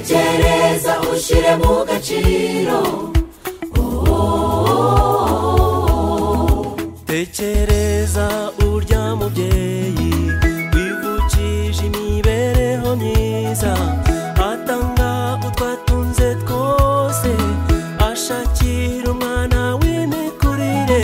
tekereza ushire mu gaciro. Tekereza urya mubyeyi wivukije imibereho myiza, atanga utwatunze twose, ashakira umwana w'imikurire.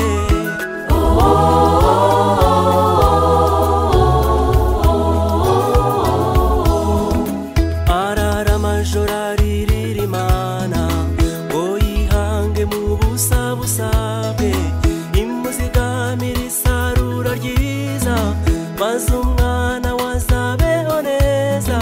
Arara amajoro aririra Imana ngo yihange mu busabusa bwe, imuzigamira isarura ryiza, maze umwana wazabeho neza.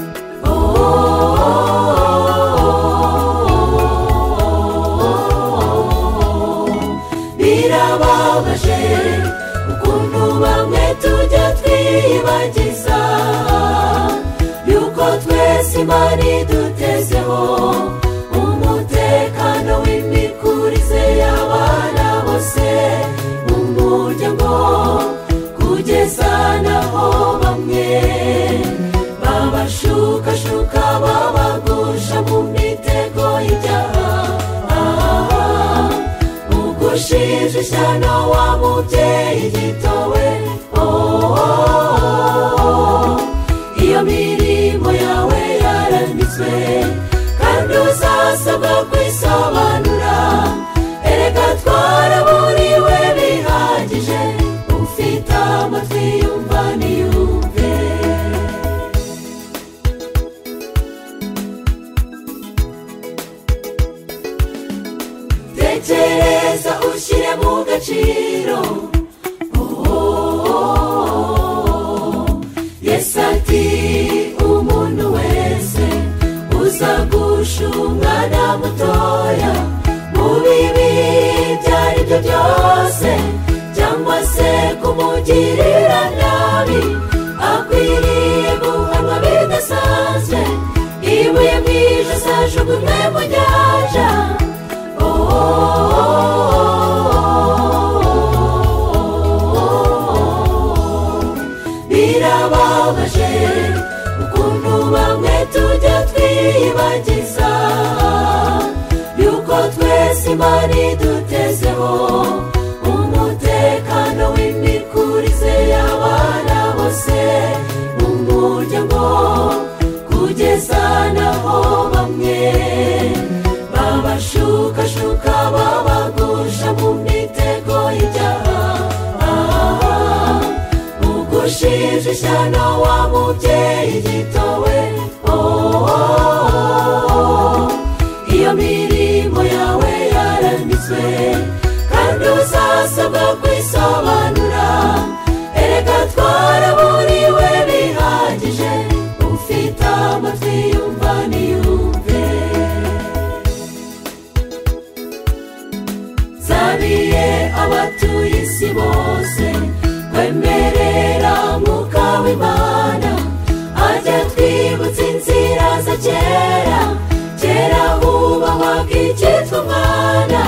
Birababaje ukuntu bamwe tujya twiyibagiza yuko twese Imana idutezeho umutekano w'imikurize y'abana bose mu muryango, kugeza naho bamwe babashukashuka babagusha mu mitego y'ibyaha. Ugushije ishyano wa mubyeyi gitowe, iyo mirimo yawe yaranditswe kandi uzasabwa kwisobanura. Erega twaraburiwe bihagije, ufite amatwi yumva niyumve. Tekereza ushyire mu gaciro. Yesu ati umuntu wese uzagusha umwana mutoya mu bibi ibyo ari byo byose, cyangwa se kumugirira nabi, akwiriye guhanwa bidasanzwe, ibuye mu ijosi ajugunywe mu nyanja. Birababaje ukuntu bamwe tujya twiyibagiza yuko twese Imana idutezeho umutekano w'imikurize y'abana bose mu muryango, kugeza naho bamwe babashukashuka babagusha mu mitego y'ibyaha. Ugushije ishyano wa mubyeyi gitowe, iyo mirimo yawe yaranditswe kandi uzasabwa kwisobanura. Erega twaraburiwe bihagije, ufite amatwi yumva niyumve. Zabiye abatuye isi bose kwemerera Mwuka w'Imana, ajya twibutsa inzira za kera, kera hubahwaga icyitwa umwana.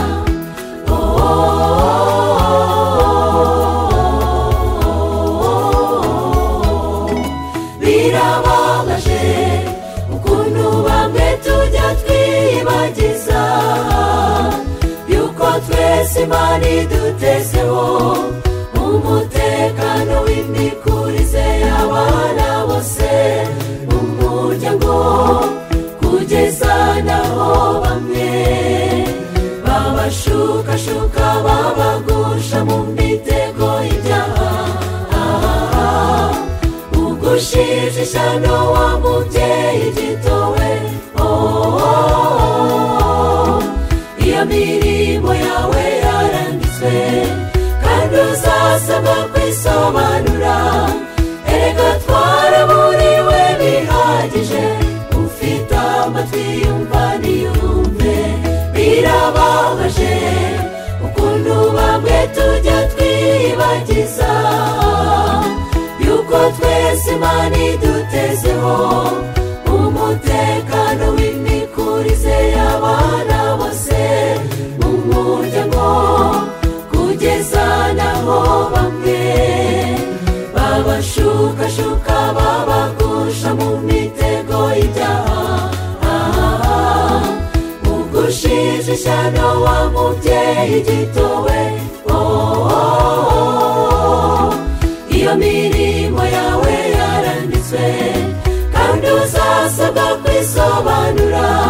Birababaje ukuntu bamwe tujya twiyibagiza yuko twese Imana idutezeho umutekano w'imikurize y'abana bose mu muryango, kugeza naho bamwe babashukashuka babagusha mu mitego y'ibyaha. Ugushije ishyano wa mubyeyi gitowe, iyo mirimo yawe yaranditswe kandi uzasabwa kwisobanura. Erega twaraburiwe bihagije, ufite amatwi yumva niyumve. Birababaje ukuntu bamwe tujya twiyibagiza yuko twese Imana idutezeho umutekano w'imikurize y'abana bose mu muryango, kugeza naho bamwe babashukashuka babagusha mu mitego y'ibyaha. ugize ishyano wa mubyeyi gitowe, iyo mirimo yawe yaranditswe kandi uzasabwa kwisobanura